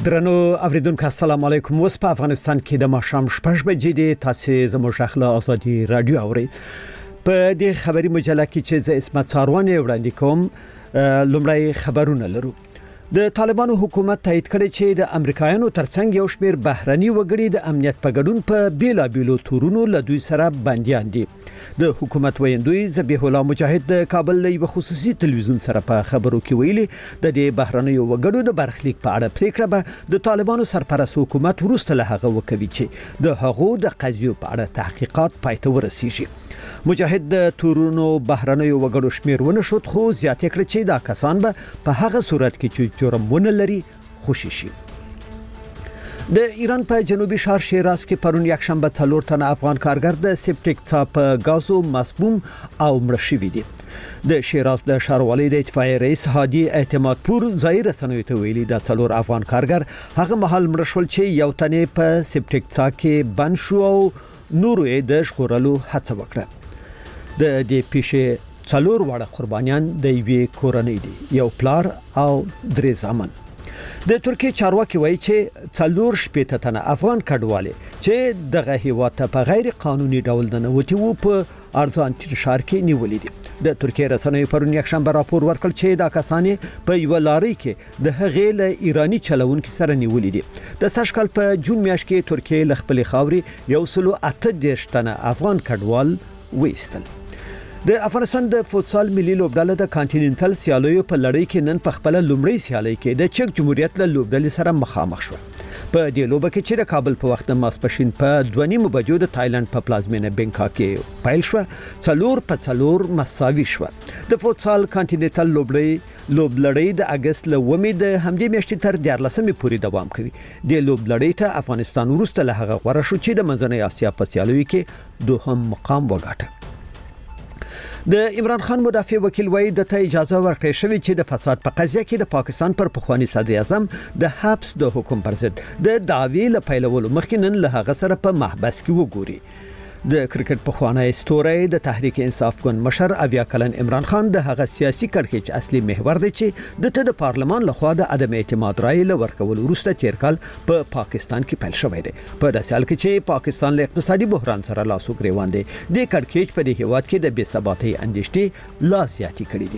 درنو اوریدونکو السلام علیکم. اوس په افغانستان کې د ماښام 6 بجې د تاسو زموږ خپل ازادي رادیو اوري. په دې خبري مجله کې چې ز اسمت څاروانه وړاندې کوم لومړی خبرونه لرو. د طالبانو حکومت تایید کړی چې د امریکایانو ترڅنګ یو شمېر بهرني وګړي د امنیت په ګډون په بیلابیلو تورونو له دوی سره بنديان دي. د حکومت ویندوی ذبیح الله مجاهد د کابل له خصوصي تلویزیون سره په خبرو کې ویلي د دې بهرنیو وګړو د برخلیک په اړه پریکړه به د طالبانو سرپرست حکومت وروسته له هغه وکوي چې د هغو د قضیو په اړه تحقیقات پای ته ورسیږي. مجاهد د تورونو بهرنیو وګړو شمیر ونه شوت خو زیاتې کړ چې دا کسان به په هغه صورت کې چې جرم ونه لري خوشي شي. د ایران په جنوبي ښار شیراز کې پرون یک شنبه 4 تنه افغان کارګر د سپټیک څاپ غازو مسموم او مړ شوي دي. د شیراز د ښاروالۍ د اتفاقیې رئیس هادي اعتماد پور ظاهر رسنیو ته ویلي د 4 افغان کارګر هغه مهال مړ شول چې یو تنه په سپټیک څاپ کې بند شو او نورو یې د ژغورلو هڅه وکړه. د دې پیښې 4 وړه قربانیان د یوې کورنۍ دي، یو پلار او 3 زامن. د ترکیه چارواکي وایي چې 4 تنه افغان کډوالي چې دغه هیواد ته په غیر قانوني ډول ننوتي وو په ارزانتین ښار کې نیولې دي. د ترکیه رسنیو پرون یک شنبه راپور ورکړ چې دا کسان په یو لاري کې د هغې له ایرانی چلونکو سره نیولې دي. د سشکل په جون میاشت کې ترکیه ل خپل خاوري 138 تنه افغان کډوال وېستل. د افغانستان د فوتسال ملي لوبډله د کانټیننټل سیالیو په لړۍ کې نن په خپل لومړی سیالي کې د چک جمهوریت له لوبډلې سره مخامخ شو. په دې لوبه کې چې د کابل په وخت د ماسپښین په 2:30 بجو د تایلند په پلازمینه بنکاک کې پیل شو 4-4 مساوي شو. د فوتسال کانټیننټل لوبلړۍ د اگست له ومې د همدې میاشتې تر 14 پورې دوام کوي. د لوبلړۍ ته افغانستان وروسته له هغه غوړه شو چې د منځنۍ اسیا په سیالیو کې دوهم مقام وګاټه. د عمران خان مدافع وکیل وایي د ته اجازه ورکړې شوې چې د فساد په قضیه کې د پاکستان پر پخوانی صدر اعظم د حبس د حکم پر ضد د دعوی له پیلولو مخکې نن له هغه سره په محبس کې وګوري. د کرکټ پخوانی ستوری د تحریک انصاف ګوند مشر اویا کلن عمران خان د هغه سیاسي کړکېچ اصلي محور دی چې د پارلمان لخوا د عدم اعتماد رائے لورکول وروسته تیر کال په پاکستان کې پیل شوی دی. په داسې حال کې چې پاکستان له اقتصادي بحران سره لاس او ګریوان دی، د کړکېچ په دې هیواد کې د بې ثباتۍ اندېښنې لا زیاتې کړې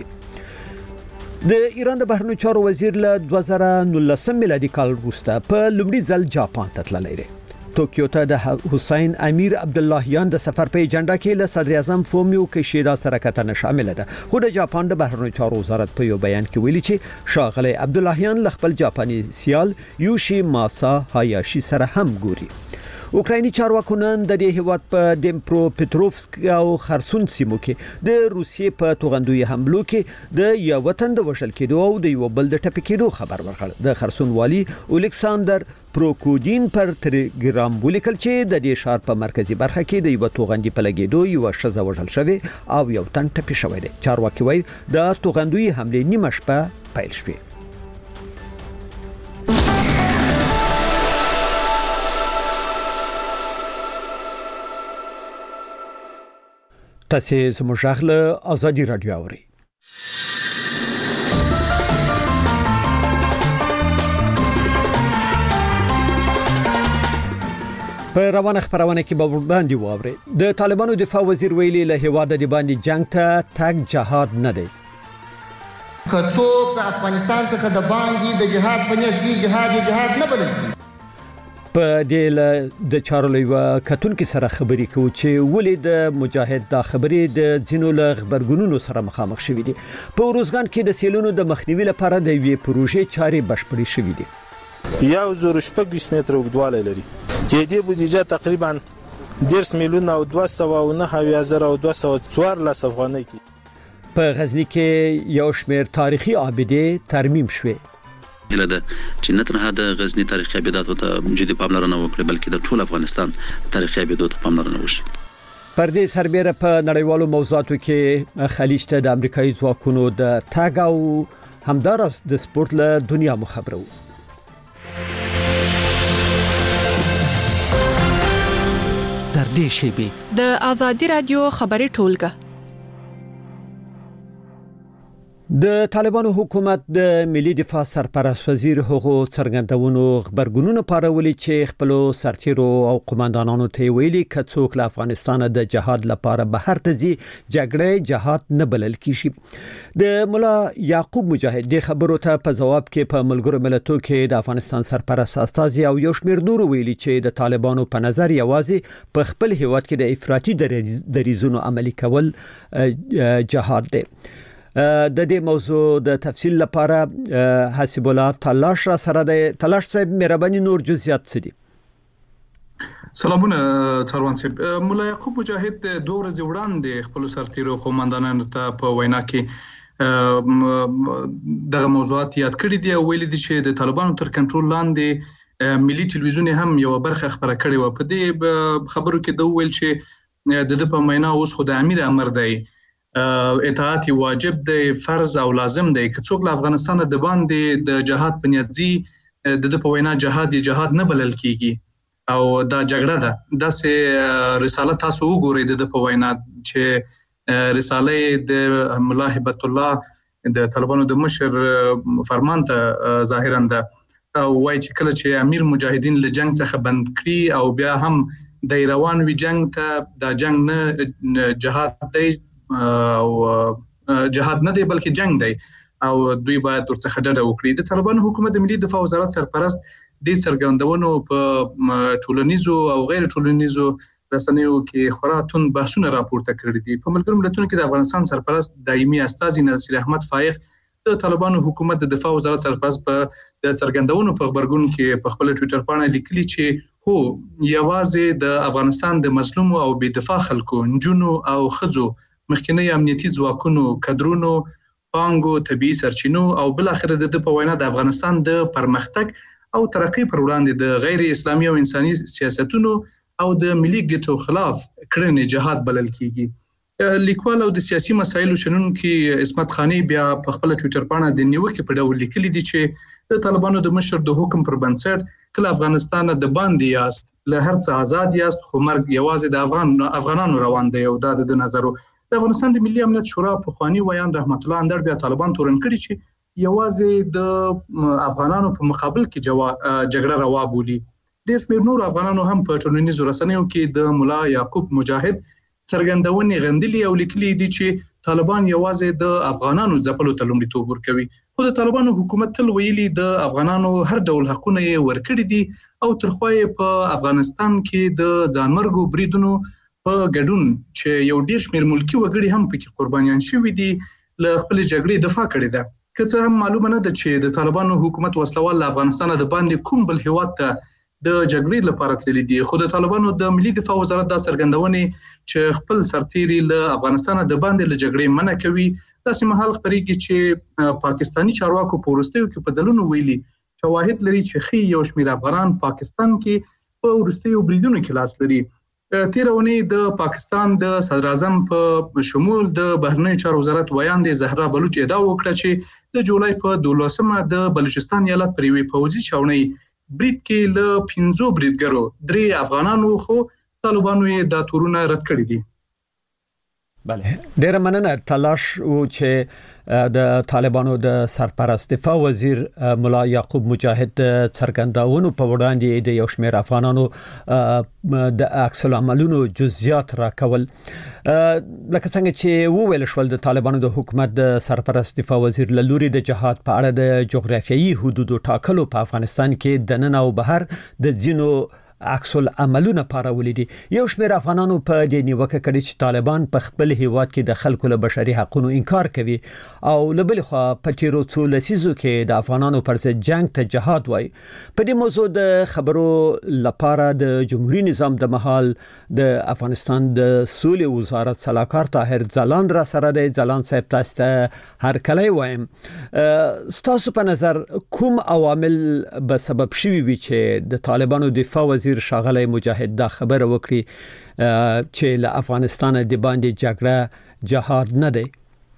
دي. د ایران د بهرنیو چارو وزیر له 2019 میلادي کال وروسته په لومړي ځل جاپان ته تللی دی. توکیو ته د حسین امیر عبداللهیان د سفر په اجنډا کې له صدر اعظم فومیو کیشیدا سره کتنه شامل ده. خو د جاپان د بهرنیو چارو وزارت په یو بیان کې ویلي چې شاغلی عبداللهیان له خپل جاپاني سیال یوشي ماسا هایاشي سره هم ګوري. اوکرایني چارواکو نن د دې هیواد په ډیمپرو پټروفسک او خرسون سیمو کې د روسیې په توغندوی حملو کې د یو وطن د وشل کېدو او د یو بل د ټپي کېدو خبر ورکړ. د خرسون والی الکساندر پروکودین پر ټلګرام ولیکل چې د دې ښار په مرکزی برخه کې د یو توغندي په لګېدو یو ښځه وژل شوې او یو تن ټپي شوی دی. چارواکي وایي د توغندوی حمله نیمه شپه پیل شوه. تاسو زموږ غږ ازادي رادیو اورئ. په روانه خبرونه کې به وړاندې واوري. د طالبانو دفاع وزیر ویلي له هیواده د باندې جنگ ته تګ جهاد نه دی. کڅوک د افغانستان څخه د باندې د جهاد په نیت جهاد نه بلل. په دې د چارلوي کتونکو سره خبرې کوي چې ولې د مجاهد د خبرې د ځینو له خبرګونونو سره مخامخ شوې دي. په روزګان کې د سیلونو د مخنیوي لپاره د یوې پروژې چارې بشپړې شوې دي. 1.6 متر اوږدوالی لري چې دې بودیجه تقریبا 10 میلیون او 209,214 افغانۍ کې. په غزنی کې یو شمېر تاریخي آبادې ترمیم شوې. هله ده چې نه تنها د غزنی تاریخي ابدات ته موجوده پاملرنه وکړي بلکې د ټول افغانستان تاریخي ابدات ته پاملرنه وشي. پر دې سربېره په نړیوالو موضوعاتو کې خلیج ته د امریکایي ځواکونو د تګ او همدارس د سپورت له دنیا مخبرو. در دې شیبه د ازادي رادیو خبري ټولګه د طالبانو حکومت د ملي دفاع سرپرست وزیر هغو څرګندونو خبرګونونه پارولي چې خپل سرتیرو او قوماندانانو ته ویلي کڅوک له افغانستان د جهاد لپاره بهر ته ځي جګړه جهاد نه بلل کیږي د مولا یعقوب مجاهد د خبرو ته په جواب کې په ملګرو ملتونو کې د افغانستان سرپرست استازي او یو شمېر نور ویلي چې د طالبانو په نظر یوازې په خپل هیواد کې د افراطي دریزونو عملي کول جهاد دی د دې موضوع د تفصیل لپاره حسیب الله تلاش را سره د تلاش صاحب مهرباني نور جزئیات سدي. سلامونه څاروان صاحب. مولا یعقوب مجاهد 2 ورځې وړاندې خپل سرتیرو قوماندانانو ته په وینا کې دغه موضوعات یاد کړی دي او ویلي دي چې د طالبانو تر کنټرول لاندې ملي ټلویزیون هم یو برخه خبره کړې و. په دې خبرو کې د ویل چې د په وینا اوس خو د امیر امر دی، اطاعت واجب دی، فرض او لازم دی. که څوک له افغانستان د باندې د جهاد په نیت ځي د په وینا جهاد نه بلل کیږي او دا جګړه ده. داسې رساله تاسو وګورئ د په وینا چې رساله د مولا هبت الله د طالبانو د مشر فرمان ته ظاهرا ده وایي چې کله چې امیر مجاهدین له جنگ څخه بند کړي او بیا هم د روان وی جنگ ته د جنگ نه جهاد دی او جهاد نه دی بلکې جنگ دی او دوی باید ورڅخه ډډه وکړي. د طالبانو حکومت د ملي دفاع وزارت سرپرست د څرګندونو په ټولنیزو او غیر ټولنیزو رسنیو کې خوراتون بحثونه راپورته کړي دي. په ملګرو ملتونو کې د افغانستان سرپرست دایمي استازي نصیر احمد فائق د طالبانو حکومت د دفاع وزارت سرپرست په د څرګندونو په خبرګون کې په خپل ټوئیټر باندې لیکلي چې هو یوازې د افغانستان د مظلوم او بې دفاع خلکو نجونو او ښځو مخکنی امنیتي ځواکونو کډرونو پانګو طبي سرچینو او بل اخر د په وینا د افغانستان د پرمختګ او ترقی پر وړاندې د غیر اسلامي او انساني سیاستونو او د ملي ګټو خلاف کړنې جهاد بلل کیږي. لیکوال او د سیاسي مسایلو شنونکي اسمت خانی بیا په خپل ټوئیټر باندې د نیوکې په ډول لیکلي دي چې د طالبانو د مشر د حکم پر بنسټ کله افغانستان د باندې یاست له هر څه آزاد یاست خو مرګ یوازې د افغانانو روان دی او دا د نظرو د افغانستان د ملي امنیت شورا په خواني ویان رحمت الله اندر بیا طالبان تورن کړي چې یوازې د افغانانو په مقابل کې جګړه روا بولي. د شمېر نور افغانانو هم په ټولنیزو رسنیو کې د مولا یعقوب مجاهد څرګندونې غندلي او لیکلي دي چې طالبان یوازې د افغانانو ځپلو ته لومړیتوب ورکوي. خو د طالبانو حکومت تل ویلي د افغانانو هر ډول حقونه یې ورکړي دي او ترخوا یې په افغانستان کې د ځانمرګو بریدونو په ګډون چې یو ډیر شمېر ملکی وګړي هم پکې قربانیان شوي دي له خپل جګړې دفاع کړې ده. که څه هم معلومه نه ده چې د طالبانو حکومت وسلوال له افغانستان د باندې کوم بل هیواد ته د جګړې لپاره تللي دي، خو د طالبانو د ملي دفاع وزارت دا څرګندونې چې خپل سرتیري له افغانستان د باندې له جګړې منع کوي. داسې مهال خبرېږي چې پاکستاني چارواکو په وروستیو کې په ځلونو ویلي شواهد لري چې ښیي یو شمېر افغانان پاکستان کې په وروستیو بریدونو کې لاس لري. تیره اونۍ د پاکستان د صدر اعظم په شمول د بهرنیو چارو وزارت ویاندې زهرا بلوچ ادعا وکړه چې د جولای په 12مه د بلوچستان ایالت پر یوې پوځي چاونۍ برید کې له 15 بریدګرو 3 افغانانو خو طالبانو یې دا تورونه رد کړي دي. بله ډیره مننه. تلاش او چې د طالبانو د سرپرست دفاع وزیر مولا یعقوب مجاهد څرګندونو په وړاندې د یو شمېر افغانانو د عکس العملونو جزئیات راکول. لکه څنګه چې وویل شول د طالبانو د حکومت د سرپرست دفاع وزیر له لوري د جهاد په اړه د جغرافیایي حدودو ټاکلو په افغانستان کې د نن او بهر د ځینو عکس العملونه پارولې دي. یو شمېر افغانانو په دې نیوکه کړې چې طالبان په خپل هیواد کې د خلکو له بشري حقوقو انکار کوي او له بل خوا په تیرو څو لسیزو کې د افغانانو پر ضد جنگ ته جهاد وایي. په دې موضوع د خبرو لپاره د جمهوریت نظام د محل د افغانستان د سولې وزارت صلاحکار طاهر ځلاند را سره دی. ځلاند صاحب تاسو ته هر کله وایم ستاسو په نظر کوم عوامل به سبب شوي وي چې د طالبانو دفاع وزیر شاغلی مجاهد دا خبره وکړي چې له افغانستان د باندې جګړه جهاد نه دی؟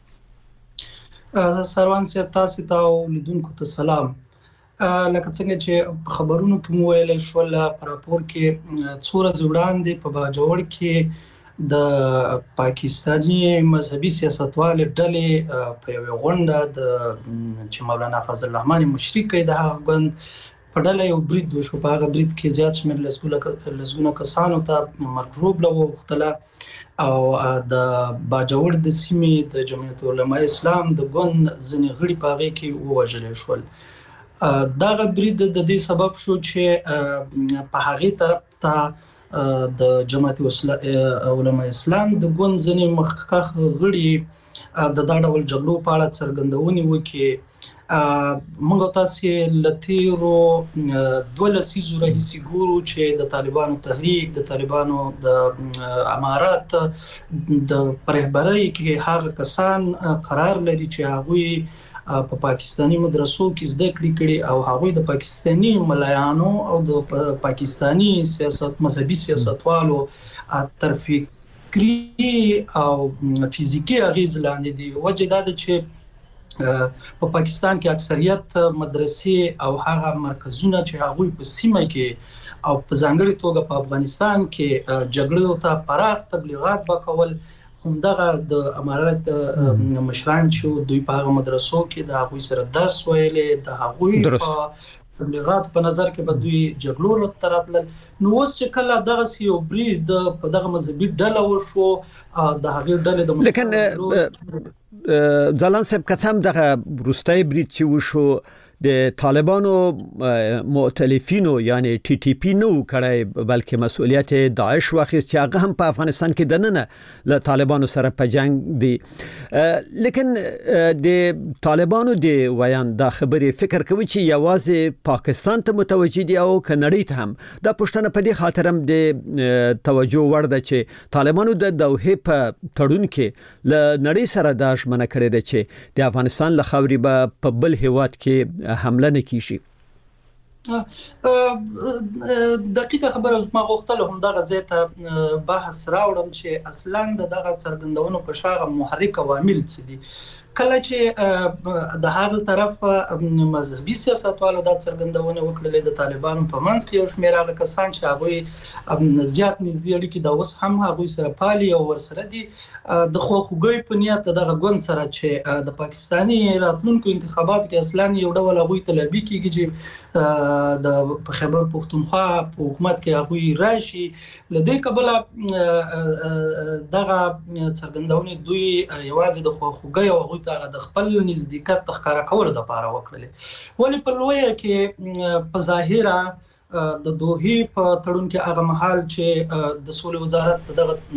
سروان صاحب تاسو ته او لیدونکو ته سلام. لکه څنګه چې خبرونو کې مو ویل شو په راپور کې څو ورځې وړاندې په باجوړ کې د پاکستاني مذهبي سیاستوال ډلې په یو غونډه د چې مولانا فضل الرحمن مشري کوي د هغه غوند په ډله یو برید وشو. په هغه برید کې زیات شمېر لسګونه کسانو ته مرګ ژوبله وغوښتله او د باجوړ د سیمې د جمعیت علماء اسلام د ګوند ځینې غړي په هغې کې ووژل شول. دغه برید د دې سبب شو چې په هغې طرف ته د جمعیت علماء اسلام د ګوند ځینې مخکښ غړي د دا ډول جګړو په اړه څرګندونې وکړي. موږ تاسو لتیرو 12 لسیزو راهیسې ګورو چې د طالبانو تحریک د طالبانو د امارات د رهبرۍ کې هغه کسان قرار لري چې هغوی په پاکستاني مدرسو کې زده کړې کړي او هغوی د پاکستاني ملایانو او د پاکستاني مذهبي سیاستوالو تر فکري او فزیکي اغیز لاندې دي. وجه دا ده چې په پاکستان کې اکثریت مدرسې او هغه مرکزونه چې هغوی په سیمه کې او په ځانګړي توګه په افغانستان کې جګړو ته پراخ تبلیغات وکول، همدغه د امارات مشران چې دوی په هغه مدرسو کې د هغوی سره درس ویلې، د هغوی په تبلیغات په نظر کې به دوی جګړو ته راتلل. نو اوس چې کله دغه یو برید په دغه مذهبي ډله وشو د هغې ډلې د لیکن ځلان صاحب که څه هم دغه وروستی برید چې وشو د طالبانو مؤتلفینو یعنی ټي ټي پی نو کړی بلکې مسؤلیت داعش واخیست چې هغه هم په افغانستان کې دننه له طالبانو سره په جنگ دي. لیکن د طالبانو د ویان دا خبرې فکر کوي چې یوازې پاکستان ته متوجه دي او که نړۍ ته هم. دا پوښتنه په دې خاطر هم د توجه وړ ده چې طالبانو د دوحې په تړون کې له نړۍ سره دا ژمنه کړې ده چې د افغانستان له خاورې به په بل هیواد کې حمله نه کیږي. دقیقه خبره ما غوښتل هم دغه ځای ته بحث راوړم چې اصلا دغه څرګندونو په شاغه محرک عوامل څه دي. کله چې د هغه طرف مذهبي سیاستوالو د څرګندونه وکړلې د طالبانو په منځ کې یو شمېر هغه کسان چې هغه زیات نږدې اړیکې د اوس هم هغه سره پالي او ورسره دي د خواخوږي په نیت دغه ګوند سره چې د پاکستاني راتلونکو انتخابات کې اصلا یو ډول هغوی طلبي کیږي چې د خیبر پختونخوا په حکومت کې هغوی راشي. لدې کبله دغه څرګندونه دوی یوازې د خواخوږي او هغوی ته د خپل نزدېکت ښکاره کولو لپاره وکړلې. ولې په لویه کې په ظاهره د دوحې په تړون کې هغه مهال چې د سولې وزارت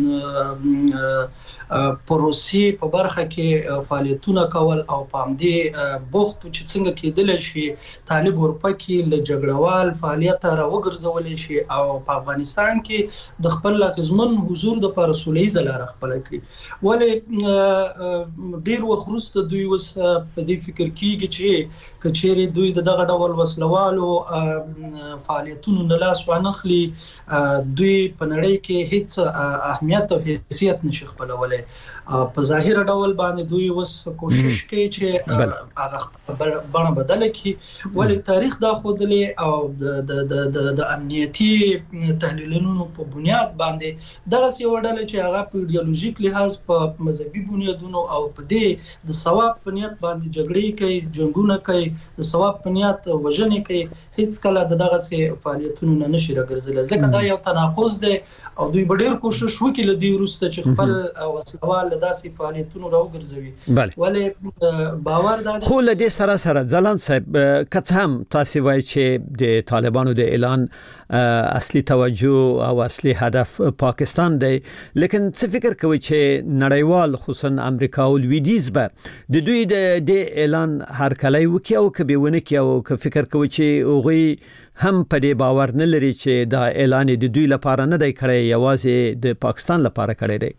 دغه پروسې په برخه کې فعالیتونه کول او په همدې بوخت چې څنګه کېدلی شي طالب ورپکې له جګړهوال فعالیت راوګرځولی شي او په افغانستان کې د خپل اغیزمن حضور دپاره سوله ییزه لاره خپله کړي. ولې ډېر وخت وروسته دوی اوس په دې فکر کېږي چې که چیرې دوی د دغه ډول وسلوالو فعالیتونو نه لاس وانخلي دوی په نړۍ کې هیڅ اهمیت او حیثیت نشي خپلولی. په ظاهر ډول باندې دوی اوس کوشش کوي چې هغه بڼه بدله کړي. ولې تاریخ دا ښودلی او د امنیتي تحلیلونو په بنیاد باندې دغسې یوه ډله چې هغه په ایډیالوژیک لحاظ په مذهبي بنیادونو او په دې د ثواب په نیت باندې جګړې کوي، جنګونه کوي، د ثواب په نیت وژنې کوي، هیڅکله د دغسې فعالیتونو نه نشي راګرځېدلی. ځکه دا یو تناقض دی او دوی به ډېر کوشش وکړي له دې وروسته چې خپل وسلوال له داسې فعالیتونو راوګرځوي. ولې باور دا خو له دې سره سره ځلان صاحب که څه هم تاسې وایي چې د طالبانو د اعلان اصلي توجه او اصلي هدف پاکستان دی، لیکن څه فکر کوي چې نړیوال خصوصا امریکا او لویدیځ به د دوی د اعلان هرکلی وکړي او که به ونه کړي او که فکر کوي چې هغوی هم په دې باور نه لري چې دا اعلان د دوی لپاره نه دی کړی، یوازې د پاکستان لپاره کړی دی؟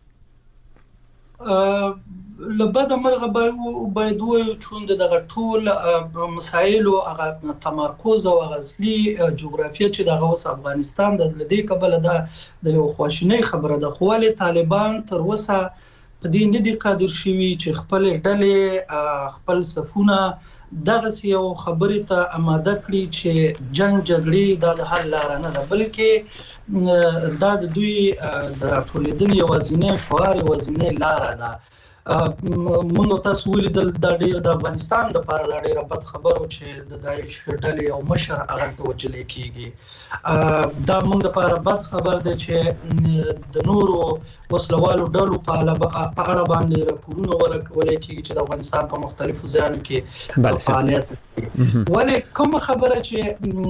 لبدا مرغه باید وایو چې دغه ټول مسایلو هغه تمرکز او اصلي جغرافیه چې دغه اوس افغانستان د لدې کبله د یو خواشینۍ خبره ده. خو ولې طالبان تر اوسه په دې نه دي قادر شوي چې خپل ډلې خپل صفونه دغه یو خبرې ته آماده کړي چې جنگ جګړې د حل لار نه ده، بلکې دا د دوی د راټولېدنې یوازینی شعار، یوازینی لار ده. موږ تاسو ولیدل د ډیر د افغانستان د لپاره د ډیره بد خبرو چې د داعش ډلې او مشر هغه ته وجلې کیږي. دا موږ لپاره بد خبر دی چې د نورو وسلوالو ډلو په اړه باندې راپورونه ورکول کیږي چې د افغانستان په مختلفو ځایونو کې فعالیت کوي. ولې کوم خبره چې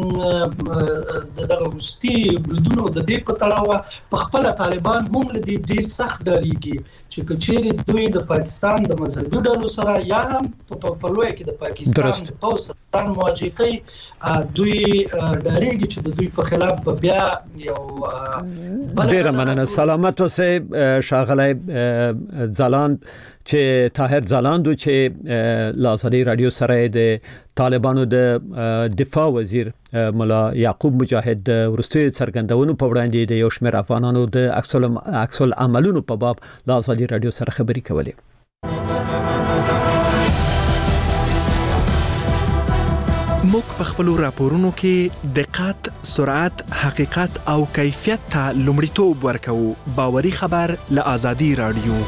دغه روستي بریدونو د دې په تړاو په خپل طالبان هم لدی ډیر سخت ډاریږي چې کچېری دوی د پاکستان د مذهبي ډلو سره یا هم په لوی کې د پاکستان د پوځ سره مواجهه کوي، دوی ډاریږي چې د دوی په خلاف بیا یو ډیر مننه. سلامت اوسئ ښاغلی ځلاند چې طاهر ځلاند چې لازري رادیو سره د طالبانو د دفاع وزیر مولا یعقوب مجاهد ورستي څرګندونو په وړاندې د یو شمېر افغانانو د عکس العملونو په باب لازري رادیو سره خبري کولې. موږ په خپل راپورونو کې دقت، سرعت، حقیقت او کیفیت ته لومړیتوب ورکوو. باوري خبر له آزادي رادیو.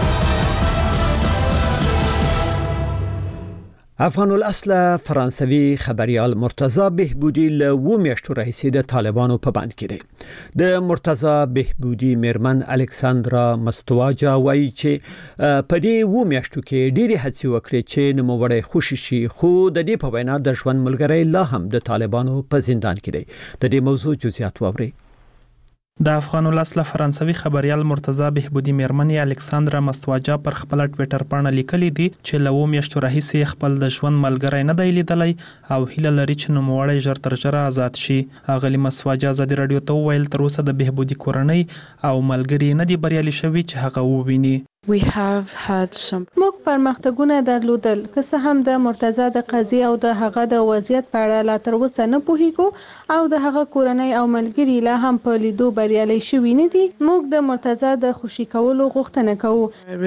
افغان الاصل فرانسوي خبريال مرتضی بهبودی له 2 میاشتو راهیسې د طالبانو په بند کې دی. د مرتضی بهبودی میرمن الکساندرا مستواجا وایي چې په دې 2 میاشتو کې ډېری هڅې وکړې چې نوموړی خوشی شي، خو د دې په وینا د ژوند ملګری لا هم د طالبانو په زندان کې دی. د دې موضوع جزئیات واورئ. د افغان الاصل فرانسوي خبريال مرتضی بهبودی میرمن الکساندرا مستواجا پر خپل ټوئیټر باندې لیکلي دي چې له 2 میاشتو راهیسې خپل د ژوند ملګری نه دی لیدلی او هیله لري چې نوموړی ژر تر ژره آزاد شي. اغلی مستواجا آزادي رادیو ته ویل تر اوسه د بهبودی کورنۍ او ملګری نه دی بریالي شوي چې هغه وویني. موږ پرمختګونه درلودل، که څه هم د مرتضی د قضیې او د هغه د وضعیت په اړه لا تر اوسه نه پوهیږو او د هغه کورنۍ او ملګري لا هم په لیدو بریالي شوي نه دي. موږ د مرتضی د خوشي کولو غوښتنه کوو.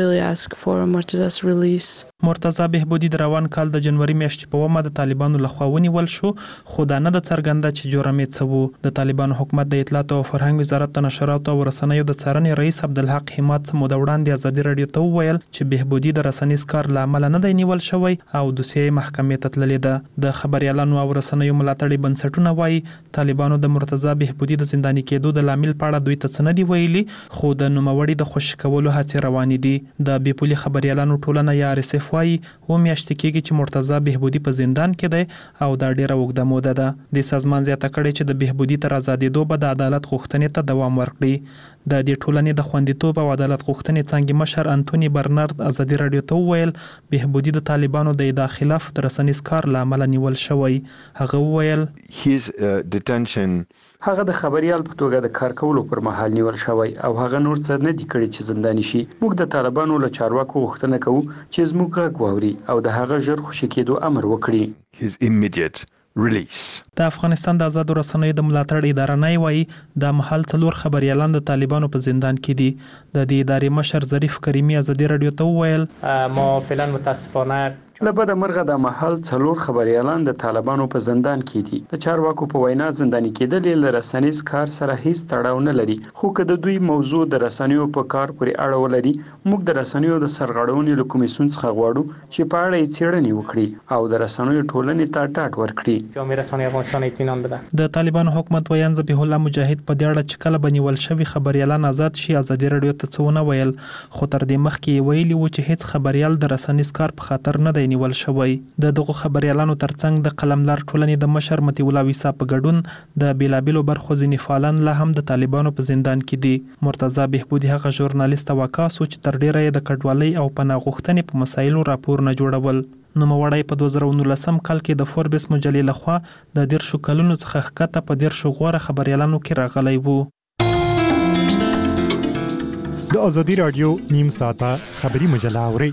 مرتضی بهبودی د روان کال د جنوري میاشتې په ومه د طالبانو لخوا ونیول شو، خو دا نه د څرګنده چې جرم یې څه و. د طالبانو حکومت د اطلاعات او فرهنګ وزارت د نشراتو او رسنیو د څارنې رئیس عبدالحق حماد څه موده وړاندې آزادي رادیو ته وویل چې بهبودی د رسنیز کار له امله نه دی نیول شوی او دوسیه محکمې ته تللې ده. د خبريالانو او رسنیو ملاتړي بنسټونه وایي طالبانو د مرتضی بهبودی د زنداني کېدو د لامل په اړه دوی ته څه نه دی ویلي، خو د نوموړي د خوشي کولو هڅې روانې دي. د بیپولي خبريالانو ټولنه یا RSF وایي 2 میاشتې کېږي چې مرتضی بهبودی په زندان کې دی او دا ډیره اوږده موده ده. د سازمان زیاته کړې چې د بهبودی تر آزادېدو به د عدالت غوښتنې ته دوام ورکړي. د دې ټولنې د خوندیتوب او عدالت غوښتنې څنګه مشر انټونی برنارد آزادي رادیو ته وویل بهبودی د طالبانو د ادعا خلاف د رسنیز کار له امله نیول شوی. هغه وویل هغه د خبريال په توګه د کار کولو پر مهال نیول شوی او هغه نور څه نه دی کړی چې زنداني شي. موږ د طالبانو له چارواکو غوښتنه کوو چې زموږ غږ واوري او د هغه ژر خوشي کېدو امر وکړي. د افغانستان د آزادو رسنیو د ملاتړ اداره نه وایي د محل 4 خبريالان د طالبانو په زندان کې دي. د دې ادارې مشر ظریف کریمی آزادي رادیو ته وویل ما فعلا متاسفانه لبد مرغه د محل 4 خبريالان د طالبانو په زندان کې دي. د چارواکو په وینا زنداني کېدل له رسنیز کار سره هیڅ تړاو نه لري، خو که د دوی موضوع د رسنیو په کار پورې اړه ولري موږ د رسنیو د سرغړونې له کمیسیون څخه غواړو چې په اړه یې څېړنې وکړي او د رسنیو ټولنې ته ډاډ ورکړي. د طالبانو حکومت ویان ذبیح الله مجاهد په دې اړه چې کله بنیول شوی خبريالان آزاد شي آزادي رادیو ته څونه ویل، خو تر دې مخکې ویلي و چې هیڅ خبريال د رسنیز کار په خاطر نه دی نیول شوی. د دغه خبريالانو ترڅنګ د قلمدار ټولنې د مشر متي الله ویسا په ګډون د بیلابیلو برخو ځینې فعالان لا هم د طالبانو په زندان کې دي. مرتضی بهبودی هغه ژورنالیست واکاسو چې تر ډیره د کډوالۍ او پناه غوښتنې په مسایلو راپور نه جوړول. نوموړی په 2019 کال کې د فوربس مجلې لخوا د 10 کلونو څخه ښکته په 10 غوره خبريالانو کې راغلی وو. د آزادي رادیو نیم ساعته خبري مجله اوري.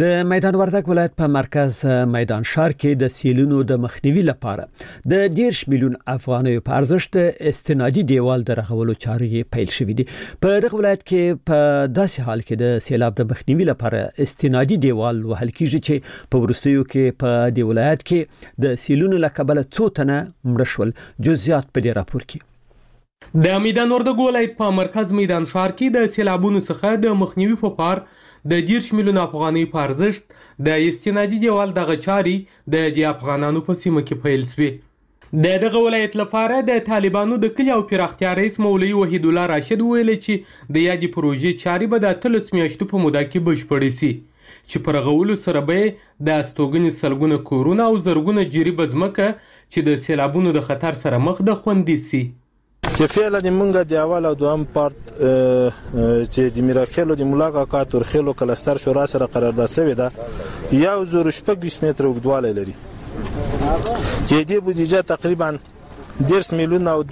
د میدان وردګ ولایت په مرکز میدان ښار کې د سیلونو د مخنیوي لپاره د 10 میلیون افغانیو په ارزښت استنادي دیوال د رغولو چارې پیل شوې دي. په دغه ولایت کې په داسې حال کې د سیلاب د مخنیوي لپاره استنادي دیوال وهل کیږي چې په وروستیو کې په دې ولایت کې د سیلونو له کبله څو تنه مړه شول. جزئیات په دې راپور کې. د میدان وردګ ولایت په مرکز میدان ښار کې د سیلابونو څخه د مخنیوي په پار د 10 میلیون افغانۍ په ارزښت د استنادي دیوال دغه چارې د افغانانو په سیمه کې پیل شوې. د دغه ولایت لپاره د طالبانو د کلي او پراختیا رئیس مولوي وحید الله راشد ویل چې د یادې پروژې چارې به د 13 میاشتو په موده کې بشپړې شي چې پر غولو سره به د استوګنې سلګونه کورونه او زرګونه جریبه ځمکه چې د سیلابونو د خطر سره مخ ده خوندي شي. چې فعلا د مونږه د اول او دوم پارت چې د میراخیلو د ملاقات ترخیلو کلستر شورا سره قرارداد شوی ده 1.6 متر اوږدوالی لري چې د بودیجه تقریبا 10 میلیون او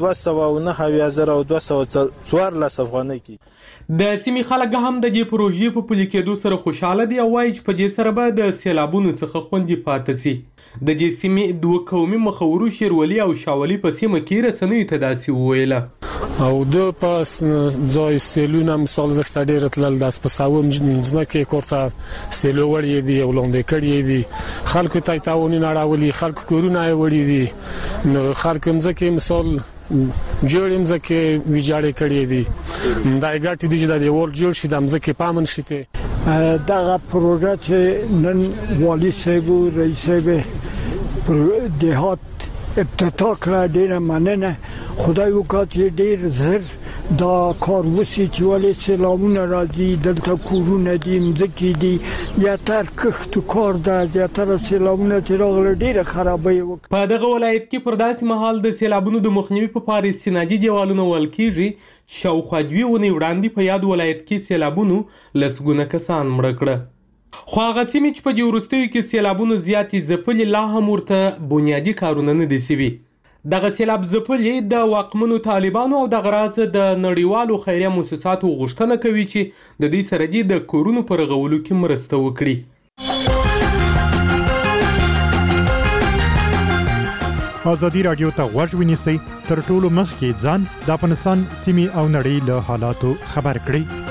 209,214 افغانۍ کی. د سیمې خلک هم د دې پروژې په پلي کېدو سره خوشاله دي او وایي چې په دې سره به د سیلابونو څخه خوندي پاتې شي. د دې سیمې دوه قومي مخورو شیرولي او شاولي په سیمه کې رسنیو ته داسې وویله او د پاس ځای سیلونه مثال زخته ډیر تلل د سپساوم ځمکه کوړه سیلو وړي دي او لاندې کړي دي خلکو ته تاونی نړاولي خلکو کورونه وړي دي نو خلکو ځکه مثال جوړم ځکه ویجاړې کړي دي دا ګټ دي چې د ورل جوړ شي د ځکه پامن شته. دغه پروژه چې نن والی صاحب رئیس صاحب دهات افتتاح کړه ډیره مننه. خدای وکړي ډیر زر دا کار وسی چې ولې سلامونه راځي دلته کورونه دي مځکې دي یا تر کښت کار ده یا تر سلامونه چې راغله ډیره خرابې وکړه. په دغه ولایت کې پر داسې مهال د سیلابونو د مخنیوي په پاره استنادي دیوالونه ول کیږي. شاوخوا 2 ونې وړاندې په یاد ولایت کې سیلابونو لسګونه کسان مړه کړه. خو هغه سیمې چې په دې وروستیو کې سیلابونو زیاتې ځپلې لا هم ورته بنیادي کارونه نه دي شوي. دغه سیلاب ځپلې د واکمنو طالبانو او دغه راز د نړیوالو خیریه مؤسساتو غوښتنه کوي چې د دې سره دې د کورونو پر رغولو کې مرسته وکړي. ازادي رادیو ته غوږ ونیسئ تر ټولو مخکې ځان د افغانستان سیمې او نړۍ له حالاتو خبر کړئ.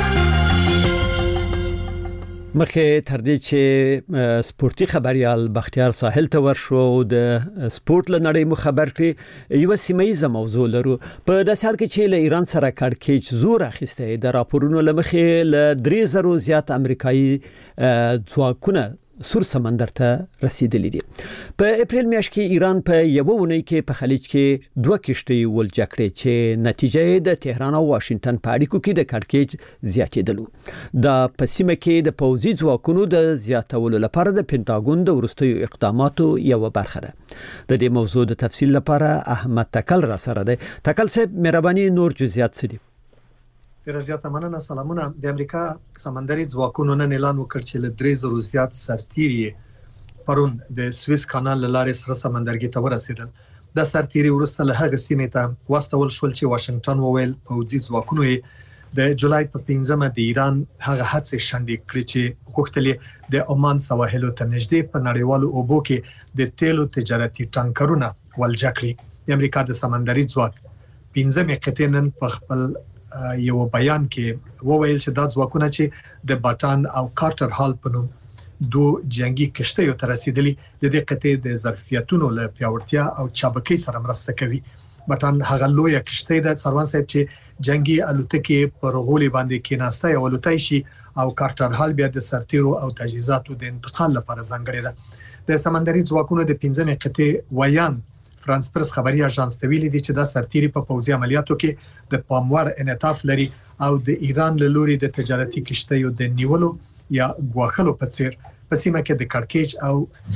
مخه تر دې چې سپورتي خبريال بختیار ساحل ته ورشو او د سپورت لنړۍ مو خبر کړي. یو سیمایي موضوع لرو په داسې حال کې چې له ایران سره کړکېچ زور اخیسته د راپورونو لمخې له 3000 زیات امریکایي ځواکونه سور سمندر ته رسیدلی دي. په اپریل میاشت کې ایران په یو ونې کې په خلیج کې 2 کشتۍ ولجه کړې چې نتیجه د تهران او واشنگټن په اړیکو کې د کړکېچ زیاتېدلو. د پسیمه کې د پوځي ځواکونو د زیاتولو لپاره د پینټاګون د ورستیو اقداماتو یو برخه ده. د دې موضوع د تفصیل لپاره احمد تکل را سره ده. تکل صاحب مهرباني نور جزئیات سدي. زیاته مننه. سلامونه. د امریکا سمندري ځواکونو نن اعلان وکړ چې له 3000 زیات سرتیري پرون د سویس کانال لارې سره سمندرګي ته ورسېدل. د سرتیري ورسته له هغه سیمې ته واستول شول چې واشنگټن وویل پوځي ځواکونو د جولای په 15مه د ایران هغه حادثه شنډې کړې چې غوښتلې د عمان سواحلو ته نږدې په نړیوالو اوبو کې د تیلو تجارتي ټانکرونه ولجه کړي. د امریکا د سمندري ځواک 15مه قطعه نن په خپل یو بیان کې وویل چې د ځواکونه چې د باټان او کارټر هال په نوم 2 جنگي کشتیو ته رسیدلي د دې قطعه د ظرفیتونو له پیاوړتیا او چابکۍ سره مرسته کوي. باټان هغه لوی کشتۍ د سروان صاحب چې جنگي الوتکې پر غولي باندې کېناسته او الوتای شي او کارټر هال بیا د سرتیرو او تجهیزاتو د انتقال لپاره ځانګړی ده. د سمندري ځواکونو د 15مه قطعه ویان فرانس پرس خبري اژانس ته ویلي دي چې دا سرتیري په پوځي عملیاتو کې د پاموړ انعطاف لري او د ایران له لوري د تجارتي کشتیو د نیولو یا غواخلو په څیر په سیمه کې د کړکېچ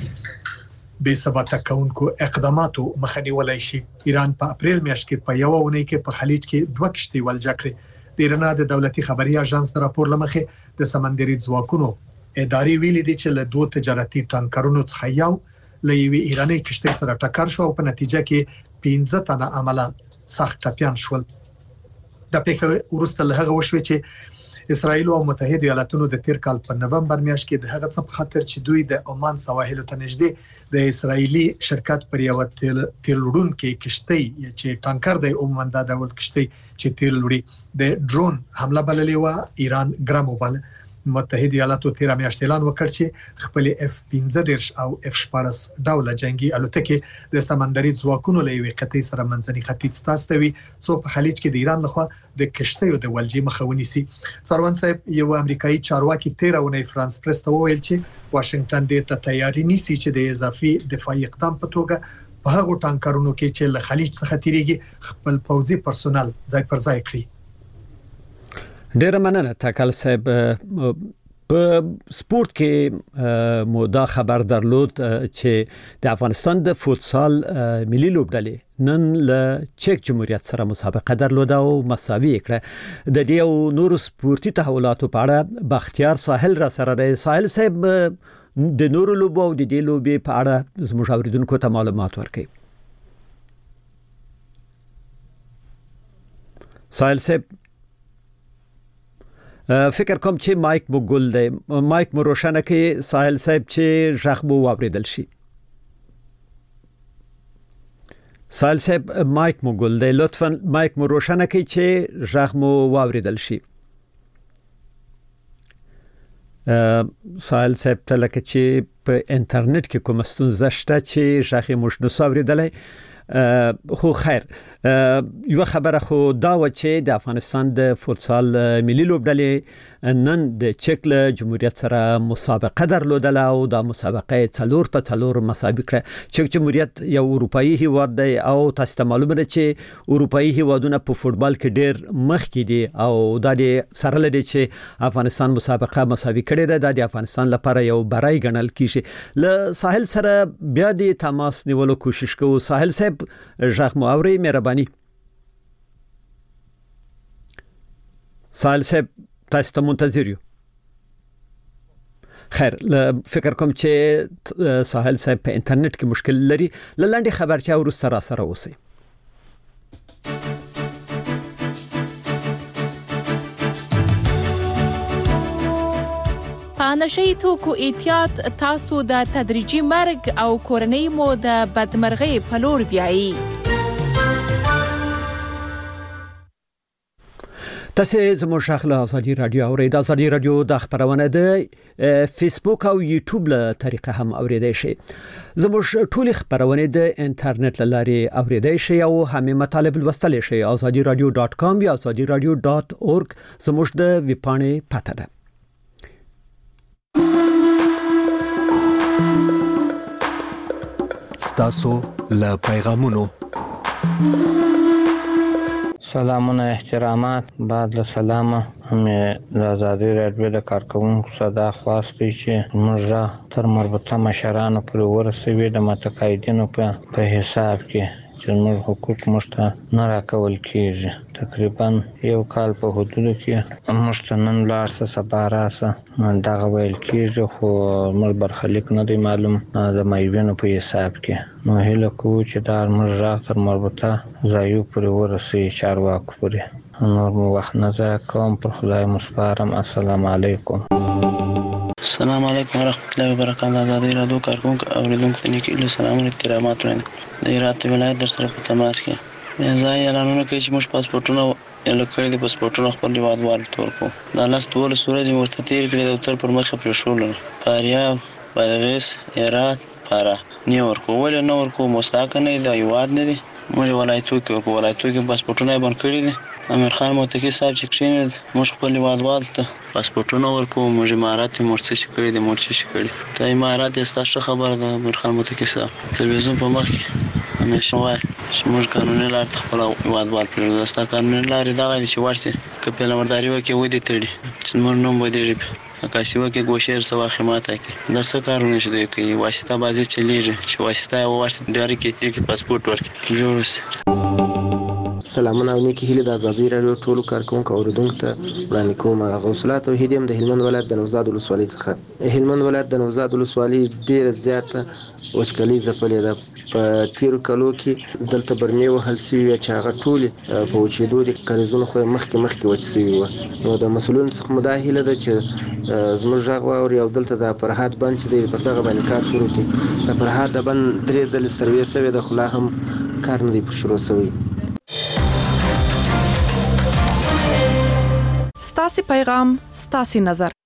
او بې ثباته کونکو اقداماتو مخه نیولای شي. ایران په اپریل میاشت کې په یو ونې کې په خلیج کې 2 کشتۍ ولجه کړې. د ایران د دولتي خبري اژانس راپور لمخې د سمندري ځواکونو اداري ویلي دي چې له 2 تجارتي ټانکرونو څخه یو له یوې ایراني کشتۍ سره ټکر شو او په نتیجه کې 15 تنه عمله سخت ټپيان شول. د پیښې وروسته له هغه وشو چې اسرایل او متحده ایالاتونو د تیر کال په نومبر میاشت کې د هغه څه په خاطر چې دوی د عمان سواحل ته نږدې د اسرایلی شرکت پر یو تیل وړونکي کشتۍ چې ټانکر دی عموما دا ډول کشتۍ چې تیل وړي د ډرون حمله بللې و ایران ګرام وبل متحده ایالاتو تیر میاشت اعلان وکړ چې خپل F-15 او F-14 ډول جنگي الوتکې د سمندري ځواکونو له یوې قطعې سره منځني ختیځ تاستوي څو په خلیج کې د ایران لخوا د کشتیو د ولجې مخه ونیسي. سروان صاحب یو امریکایي چارواکي تیر اونۍ فرانس پریس ته وویل چې واشنگټن دې ته تیاری نیسي چې د اضافي دفاعي اقدام په توګه په هغو ټانکرونو کې چې له خلیج څخه تیریږي خپل پوځي پرسونل ځای پر ځای کړي. ډیر مننه تکل صاحب. په سپورت کې مو دا خبر درلود چې د افغانستان د فوتسال ملي لوبډلې نن له چک جمهوریت سره مسابقه درلوده او مساوي کړه. د دې او نور سپورتي تحولاتو په اړه بختیار ساحل را سره دی. ساحل صاحب د نور لوبو او د دې لوبې په اړه زموږ اوریدونکو ته معلومات ورکړي. ساحل صاحب فکر کوم چې مایک مو ګل دی. مایک مو روشنه کې ساحل صاحب چې ژغ مو واوریدل شي. ساحل صاحب مایک مو ګل دی. لطفا مایک مو روشنه کې چې ژغ مو واوریدل شي. ساحل صاحب ته لکه چې په انټرنیټ کې کوم ستونزه شته چې ژغ مو نشو اوریدلای. خو خیر یو خبره خو دا و چې د افغانستان د فوتسال ملي لوبډلې نن د چک له جمهوریت سره مسابقه درلودله او دا مسابقه 4-4 مساوي کړه. چک جمهوریت یو اروپאי هیواد دی او تاسو ته معلومه ده چې اروپאי هیوادونه په فوتبال کې ډیر مخکې دي او دا د سره لري چې افغانستان مسابقه مساوي کړي ده. د افغانستان لپاره یو برای ګڼل کیږي. له ساحل سره بیا د تماس نیولو کوشش کوو. ساحل صاحب ژغ مو اوري مهرباني. ساحل صاحب تاسو ته منتظر یو. خیر فکر کوم چې ساحل صاحب په انټرنیټ کې مشکل لري. لاندې خبرچه ورسره را سره اوسئ. په نشي توکو احتیاط تاسو د تدریجي مرګ او کورنۍ مو د بدمرغۍ په لور بیایي. تاسو زموږ شاخله ازادي رادیو اورئ. د ازادي رادیو د خبرونه د فیسبوک او یوټیوب له طریقه هم اوریدئ شئ. زموږ ټول خبرونه د انټرنیټ لارې اوریدئ شئ او هم مطالب لوستل شئ. azadiradio.com یا azadiradio.org زموږ د ویبپاڼې پته ده. ستاسو له پیغامونو سلامونه احترامات. بعد له سلامه مې د ازادي رادیو د کارکونکو صدا خواستې چې موږ تر مربوطه مشرانو پورې ورسوي د متقاعدینو په حساب کې چې موږ حقوق موږ ته نه راکول کېږي. تقریبا یو کال په حدودو کې موږ ته نن لاړ څه سبا راسه دغه ویل کېږي خو موږ برخلیک نه دی معلوم د مایوینو په حساب کې. نو هیله کوو چې دا موږ غږ تر مربوطه ځایو پورې ورسوي چارواکو پورې. نور مو وخت نه ضایع کوم. پر خدای مو سپارم. السلام علیکم. السلام علیکم ورحمۃ اللہ وبرکاتہ. ازادي رادیو کارکونکو اوریدونکو ته نیکی له سلام او احترامات وړاندې. د هرات ولایت در سره په تماس کې ځای اعلانونه کوي چې موږ پاسپورتونه لکړې د پاسپورتونو خپل هیوادوالو ته ورکوو. دا لاس 12 ورځې ورته تیر کړي د تر پر مخه پرېښول. فاریاب، بادغیس، هرات، فراه نه ورکوو. ولې نه ورکوو؟ مستحق نه دی، د هیواد نه دی. موږ ولایتو کې پاسپورتونه یې بند کړي دي. امیر خان متقي صاحب چې کښېنید موږ خپل هیوادوالو ته پاسپورتونه ورکوو. موږ امارات یې موږ څه شي کړي دي، موږ څه شي کړي. ته امارات یې ستا ښه خبره ده امیر خان متقي صاحب. تلویزیون په مخ کې همیشه وایي چې موږ قانوني لارې ته خپل هیوادوال پرېږدو. ستا قانوني لارې دغه دي چې ورسې که پیلمبرداري وکړي ودې تړي چې زموږ نوم بدېږي. عکاسي وکړي ګوشیر څه واخلي ماته کړي. دا څه کارونه چې دوی کوي؟ واسطه بازي چلېږي چې واسطه یې وورسي ډارې کې تېر کړي پاسپورټ ورکړي جوړ شي. سلامونه او نیکی هیله د ازادي رادیو ټولو کارکونکو اوریدونکو ته وړاندې کوم. غوث الله توحیدی هم د هلمند ولایت د نوزاد ولسوالۍ څخه. هلمند ولایت د نوزاد ولسوالۍ ډیره زیاته وچکلي ځپلې ده. په تیرو کلو کې دلته برمې وهل شوي چې هغه ټولې په وچېدو د کاریزونو خو مخکې وچ شوي وو. نو د مسؤلینو څخه مو دا هیله ده چې زموږ غږ واوري او دلته د فرهاد بند چې دی په دغه باندې کار شروع کړي. د فرهاد د بند 3 ځلې سروې شوې ده خو لا هم کار نه دی شروع شوی. ستاسو پیغام ستاسو نظر.